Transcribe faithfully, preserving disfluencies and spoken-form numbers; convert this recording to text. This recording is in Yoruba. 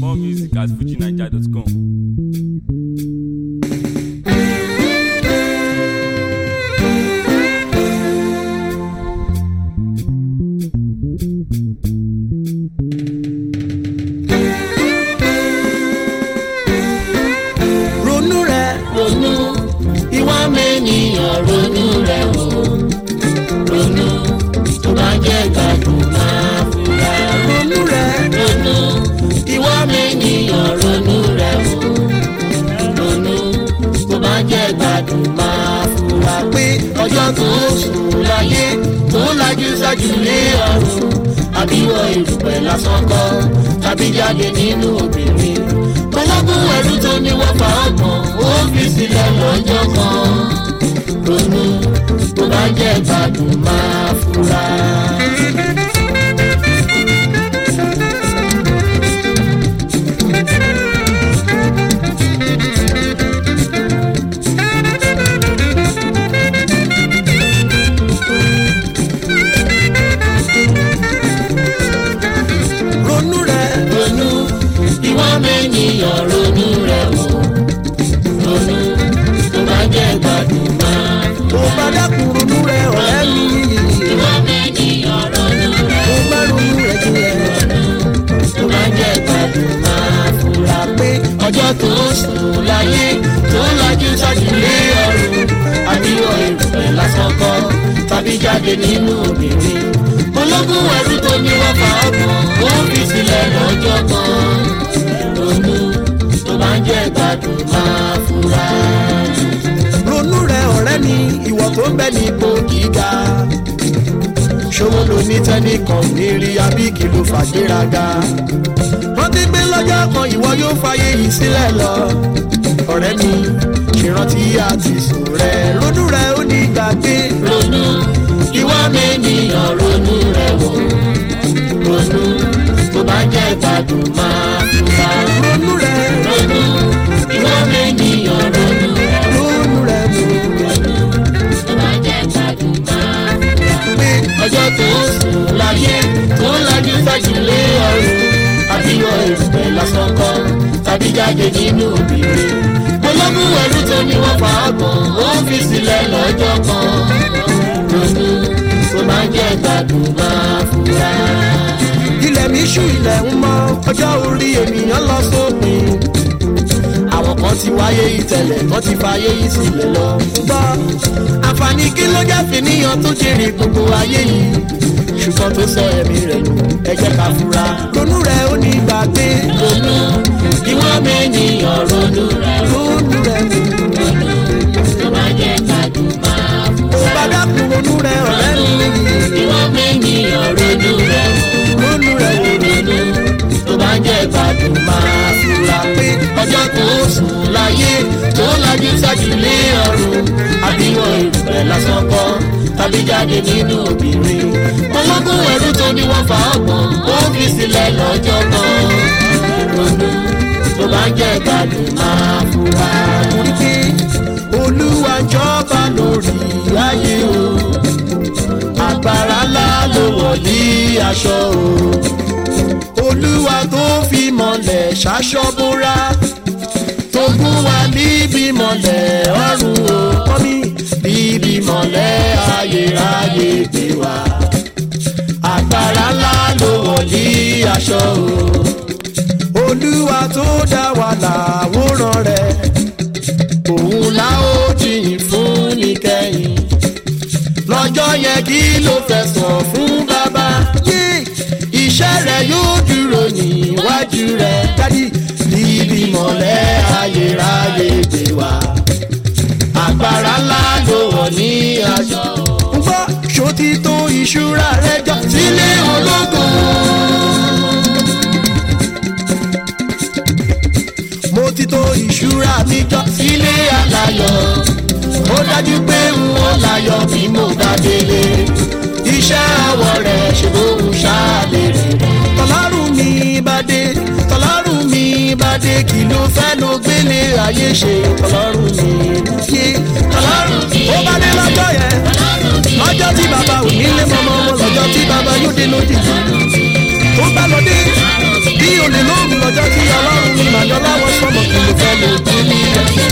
More music at fuji naija dot com. Ronú rẹ̀, ronú, ìwà mẹ́niyàn ronú rẹ̀ wò. Ronú, tó bá jẹ́ gbádùn máa fura. Ronú rẹ̀, ronú, ìwà mẹ́niyàn ronú rẹ̀ wò. Ronú, tó bá jẹ́ gbádùn máa fura. Pé ọjọ́ tó sùn láyé tó lajú sájú lé ọ̀run. Àbíwọ̀ ìrùpẹ̀ lásán kọ́, tàbí jáde nínú obìnrin. Ọlọ́gùn ẹrú tó ní wọ́n fa ọgbọ̀n, ó fi sílẹ̀ lọ́jọ́ kan. Ronú, tó bá jẹ́ gbádùn máa fura. Ronú rẹ̀, ronú, ìwà mẹ́niyàn ronú rẹ̀ wò. Ronú, tó bá jẹ́ gbádùn máa fura. Tó bá dákun ronú rẹ̀ ọ̀rẹ́ mi. Ìwà mẹ́niyàn ronú rẹ̀ wò. Tó bá ronú rẹ̀ jinlẹ̀. Ronú, tó bá jẹ́ gbádùn máa fura. Pé ọjọ́ tó sùn láyé tó lajú sájú lé ọ̀run. Àbíwọ̀ ìrùpẹ̀ lásán kọ́, tàbí jáde nínú obìnrin. Ológun ẹrú tó ní wọ́n fa ọgbọ̀n, ó fi sílẹ̀ lọ́jọ́ kan. Ronú, tó bá jẹ́ gbádùn máa fura. Ronú rẹ̀ ọ̀rẹ́ mi, ìwọ tó ń bẹ ní ipò gíga. Ṣòwò ló ní tẹ́nìkan ní rí abí kí ló fàgbéraga. Wọ́n ti gbé lọ́jọ́ kan ìwọ yóò fàyè yìí sílẹ̀ lọ. Ọ̀rẹ́ mi, ìrántí àti sùn rẹ̀. Ronú rẹ̀ ó ní gbàgbé. Ronú, ìwà mẹ́niyàn ronú rẹ̀ wò. Ronú, tó bá jẹ́ gbádùn máa fura. Ronú rẹ̀, ronú, ìwà mẹ́niyàn ronú rẹ̀ wò. Ronú rẹ̀ wò. Ronú, tó bá jẹ́ gbádùn máa fura. Pé ọjọ́ tó sùn láyé tó lajú sájú lé ọ̀run. Àbíwọ̀ ìrùpẹ̀ lásán kọ́, tàbí jáde nínú obìnrin. Ológun ẹrú tó ní wọ́n fa ọgbọ̀n, ó fi sílẹ̀ lọ́jọ́ kan. Ronú, tó máa jẹ́ gbádùn máa fura. Ilẹ̀ mi ṣú ilẹ̀ ń mọ́, ọjọ́ orí ènìyàn lọ sópin. Àwọn kan ti wáyé ìtẹ̀lẹ̀, kan ti fàyè yìí sílẹ̀ lọ. Gbọ́ àǹfààní kí ló jẹ́ fìníyàn tó jèrè gbogbo ayé yìí. Ṣùgbọ́n tó sọ ẹ̀mí rẹ̀ nù, ẹ jẹ́ ká fura. Ronú rẹ̀ ó ní gbàgbé. Ronú, ìwà mẹ́niyàn ronú rẹ̀. Ronú rẹ̀ wò. Ronú, tó máa jẹ́ gbádùn máa fura. Ó bá dákun ronú rẹ̀ ọ̀rẹ́ mi. Ìwà mẹ́niyàn ronú rẹ̀. Ronú rẹ̀ wò. Ronú, tó bá jẹ́ gbádùn máa fura. Pé ọjọ́ tó sùn láyé tó lajú sájú lé ọ̀run. Àbíwọ̀ ìrùpẹ̀ lásán kọ́, tàbí jáde nínú obìnrin. Ológun ẹrú tó ní wọ́n fa ọgbọ̀n, ó fi sílẹ̀ lọ́jọ́ kan. Ronú, tó bá jẹ́ gbádùn máa fura. Torí pé Olúwa jọba lórí ayé o. Agbára ńlá ló wọ̀ ní aṣọ o. Olúwa tó fi mọ́lẹ̀ ṣaṣọ bóra. Tó gún wa níbi mọ́lẹ̀ ọ̀run o. Kọ́mí níbi mọ́lẹ̀ ayérayé gbé wa. Agbára ńlá ló wọ̀ ní aṣọ o. Olúwa tó dá wa láwòrán rẹ̀. Òun la ó jìyìn fún níkẹyìn. Lọ́jọ́ yẹn kí ló fẹ̀sọ̀ fún bàbá. Iṣẹ́ rẹ̀ yóò dúró níwájú rẹ̀. Dádì, níbi mọ́lẹ̀ ayérayé gbé wa. Agbára ńlá ló wọ̀ ní aṣọ. Ń gbọ́ ṣòtí tó ìṣúra rẹ̀ jọ sílé ológun. Mo ti tó ìṣúra mi jọ sílé aláyọ̀. Ó dájú pé n ó láyọ̀ bí mo bá délé. Iṣẹ́ àwọ̀ rẹ̀ ṣe lóhùn ṣáàlè rẹ̀. Tọ́lárùn mi bá dé, tọ́lárùn mi bá dé, kí ló fẹ́ ló gbélé ayé ṣe. Tọ́lárùn mi yé, tọ́lárùn mi ó bá dé lọ́jọ́ yẹn. Lọ́jọ́ tí bàbá ò nílé mọ́mọ́, lọ́jọ́ tí bàbá yóò dé lójijì. Tó bá lọ dé, olè lóru lọ́jọ́ tí ọlọ́run ní màjọ láwọ̀ sọ́mọ kí ló fẹ́ lè dín ní ẹ̀.